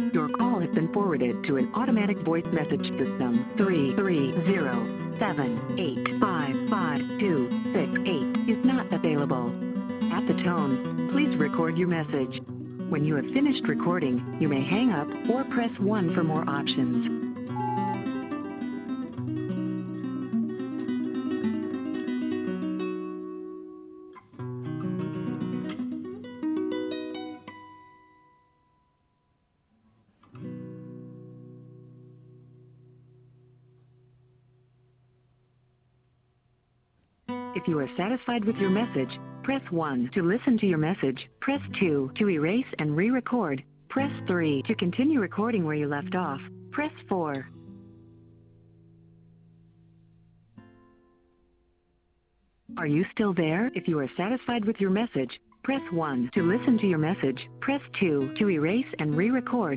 Your call has been forwarded to an automatic voice message system. 330-785-5268 is not available. At the tone, please record your message. When you have finished recording, you may hang up or press 1 for more options. If you are satisfied with your message, press 1 to listen to your message. Press 2 to erase and re-record. Press 3 to continue recording where you left off. Press 4. Are you still there? If you are satisfied with your message, press 1 to listen to your message. Press 2 to erase and re-record.